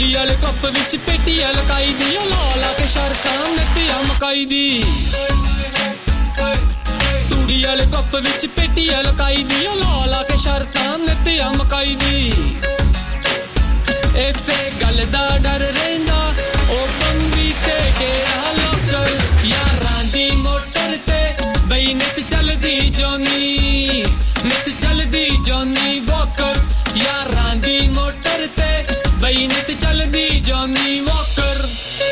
ਤੂੜੀ ਵਾਲੇ ਕੱਪ ਵਿੱਚ ਪੇਟੀਆਂ ਲਕਾਈ ਦੀ ਲਾ ਲਾ ਕੇ ਸ਼ਰਤਾਂ ਨੱਤੀਆਂ ਮਕਾਈ ਦੀ ਤੂੜੀ ਵਾਲੇ ਕੱਪ ਵਿੱਚ ਪੇਟੀਆਂ ਲਕਾਈ ਦੀ ਲਾ ਲਾ ਕੇ ਸ਼ਰਤਾਂ ਨੱਤੀਆਂ ਮਕਾਈ ਦੀ ਇਸੇ ਗੱਲ ਦਾ ਡਰ ਰਹਿੰਦਾ ਉਹ ਬੰਬੀ ਤੇ ਗਿਆ ਲੋਕਲ ਯਾਰਾਂ ਦੀ ਮੋਟਰ ਤੇ ਬਈ ਨਿੱਤ ਚੱਲਦੀ ਜੋਨੀ ਨਿੱਤ ਚੱਲਦੀ ਜੋਨੀ ਵਾਕਰ ਯਾਰਾਂ ਦੀ ਮੋਟਰ ਤੇ ਬਈ ਨਿੱਤ ਚੱਲਦੀ ਜੋਨੀ ਵਾਕਰ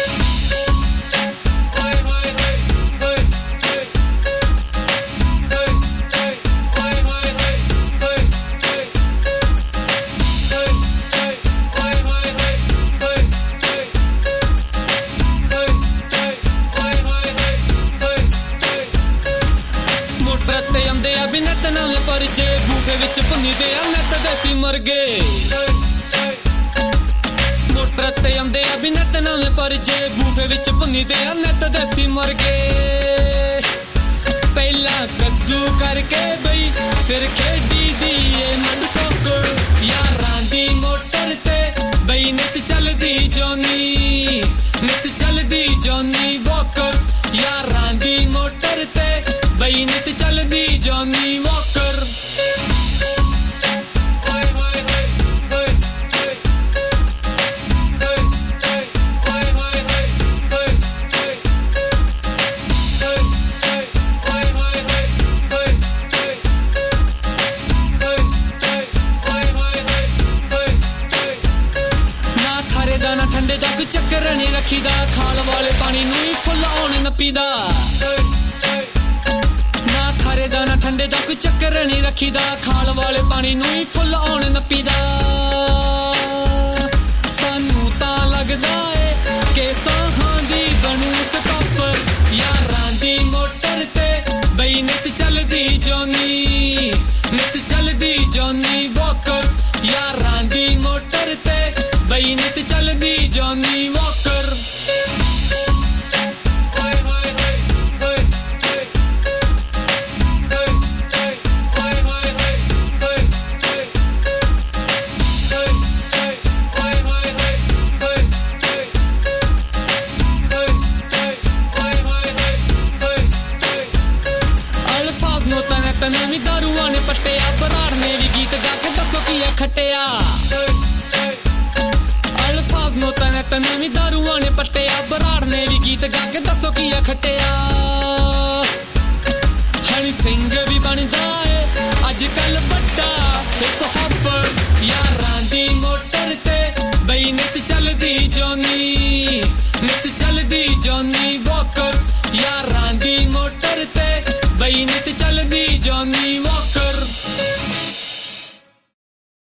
ਪਰ ਜੇ ਬੂਫੇ ਵਿੱਚ ਭੁੰਨੀ ਤੇ ਆ ਨੱਤ ਦੇਸੀ ਮੁਰਗੇ ਮੋਟਰ ਤੇ ਆਉਂਦੇ ਆ ਵੀ ਨੱਤ ਨਵੇਂ ਪਰ ਜੇ ਬੂਫੇ ਵਿੱਚ ਭੁੰਨੀ ਤੇ ਆ ਨੱਤ ਦੇਸੀ ਮੁਰਗੇ ਪਹਿਲਾਂ ਕੱਦੂ ਕਰਕੇ ਬਈ ਫਿਰ ਖੇਡੀ ਦੀ ਏ ਮਨ ਸੋਕਰ ਯਾਰਾਂ ਦੀ ਮੋਟਰ ਤੇ ਬਈ ਨਿੱਤ ਚੱਲਦੀ ਜੋਨੀ ਨਿੱਤ ਚੱਲਦੀ ਜੋਨੀ ਵਾਕਰ ਯਾਰਾਂ ਦੀ ਮੋਟਰ ਤੇ ਬਈ ਨਿੱਤ ਚੱਲਦੀ ਜੋਨੀ ਵਾਕਰ ਨਾ ਠੰਡੇ ਦਾ ਕੋਈ ਚੱਕਰ ਨਹੀਂ ਰੱਖੀਦਾ ਖਾਲ ਵਾਲੇ ਪਾਣੀ ਨੂੰ ਹੀ ਫੁੱਲ ਆਉਣ ਨੱਪੀਦਾ ਨਾ ਖਾਰੇ ਦਾ ਨਾ ਠੰਡੇ ਦਾ ਕੋਈ ਚੱਕਰ ਨਹੀਂ ਰੱਖੀਦਾ ਖਾਲ ਵਾਲੇ ਪਾਣੀ ਨੂੰ ਹੀ ਫੁੱਲ ਆਉਣ ਨੱਪੀਦਾ ਸਾਨੂੰ ਤਾਂ ਲੱਗਦਾ ਏ ਕਿ ਸਾਹਾਂ ਦੀ ਬਣੂ ਸਕਾਪਰ ਯਾਰਾਂ ਦੀ ਮੋਟਰ ਤੇ ਬਈ ਨਿੱਤ ਚੱਲਦੀ ਜੋਨੀ ਨਿੱਤ ਚੱਲਦੀ ਜੋਨੀ ਵਾਕਰ ਯਾਰਾਂ ਦੀ ਮੋਟਰ ਤੇ ਬਈ ਨਿੱਤ ਚੱਲਦੀ ਜੋਨੀ ਵਾਕਰ ਅਲਫਾਜ਼ ਨੂੰ ਤਾਂ ਨਵੀਂ ਦਾਰੂਆਂ ਨੇ ਪੱਟਿਆ ਬਰਾੜ ਨੇ ਵੀ ਗੀਤ ਗਾ ਕੇ ਦੱਸੋ ਕੀ ਹੈ ਖੱਟਿਆ ਅਲਫਾਜ਼ ਨੂੰ ਤਾਂ ਨਵੀਂ ਦਾਰੂਆਂ ਨੇ ਪੱਟਿਆ ਬਰਾੜ ਨੇ ਵੀ ਗੀਤ ਗਾ ਕੇ ਦੱਸੋ ਕੀ ਆ ਖੱਟਿਆ ਹਣੀ ਸਿੰਘ ਵੀ ਬਣਦਾ ਏ ਅੱਜ ਕੱਲ ਵੱਡਾ ਹਿਪ ਹੌਪਰ ਯਾਰਾਂ ਦੀ ਮੋਟਰ ਤੇ ਬਈ ਨਿੱਤ ਚੱਲਦੀ ਜੋਨੀ ਨਿੱਤ ਚੱਲਦੀ ਜੋਨੀ ਵਾਕਰ ਯਾਰਾਂ ਦੀ ਮੋਟਰ ਤੇ ਬਈ ਨਿੱਤ ਚੱਲ